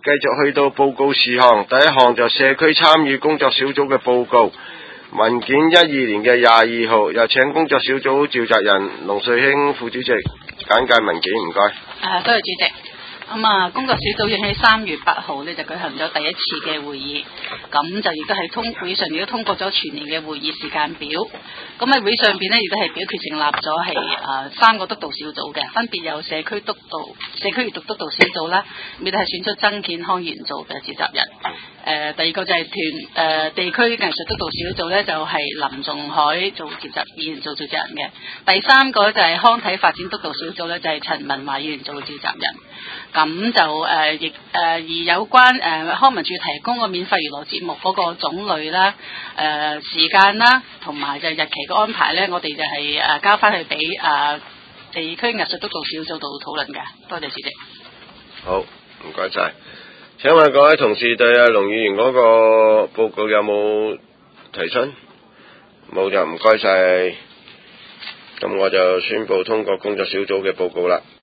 繼續去到報告事項，第一項就社區參與工作小組嘅報告，文件12年嘅22號，有請工作小組召集人龍瑞興副主席簡介文件，唔該。 多謝主席。工作小組已喺3月8號呢就舉行咗第一次嘅會議，咁就亦都係會上亦都通過咗全年嘅會議時間表。咁喺會上邊呢，亦都係表決成立咗係3個督導小組嘅，分別有社區閱讀督導小組啦，亦都係選出曾健康員做嘅召集人。第二個就係地區藝術督導小組呢，就係林仲海做議員做召集人嘅。第三個就係康體發展督導小組呢，就係陳文華議員做召集人。咁就而有關康文署提供個免費娛樂節目嗰個種類啦、時間啦，同埋就日期嘅安排咧，我哋就係交翻去俾地區藝術督導小組度討論嘅。多謝主席。 好，唔該晒。請問各位同事對龍議員嗰個報告有冇提詢？冇就唔該晒。咁我就宣布通過工作小組嘅報告啦。